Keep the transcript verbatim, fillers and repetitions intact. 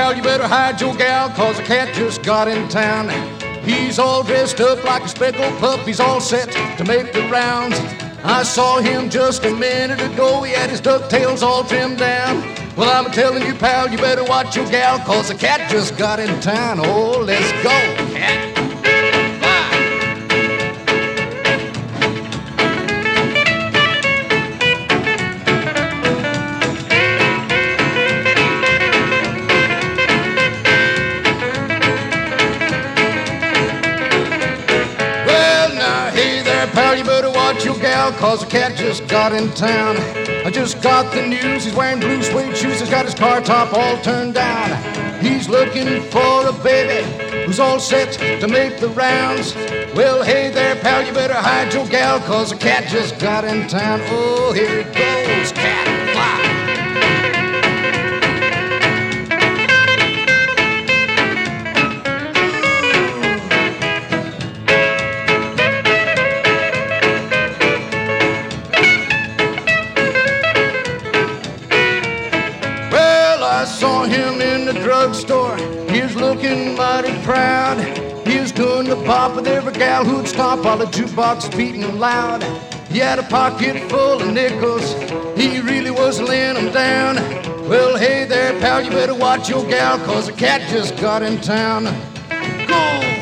pal, you better hide your gal, cause a cat just got in town. He's all dressed up like a speckled pup, he's all set to make the rounds. I saw him just a minute ago, he had his ducktails all trimmed down. Well, I'm telling you, pal, you better watch your gal, cause a cat just got in town. Oh, let's go, cat. Pal, you better watch your gal, cause a cat just got in town. I just got the news, he's wearing blue suede shoes, he's got his car top all turned down. He's looking for a baby who's all set to make the rounds. Well, hey there, pal, you better hide your gal, cause a cat just got in town. Oh, here it goes, cat, fly. I saw him in the drugstore, he was looking mighty proud. He was doing the pop with every gal who'd stop while the jukebox was beating loud. He had a pocket full of nickels, he really was laying them down. Well, hey there, pal, you better watch your gal, cause a cat just got in town. Go!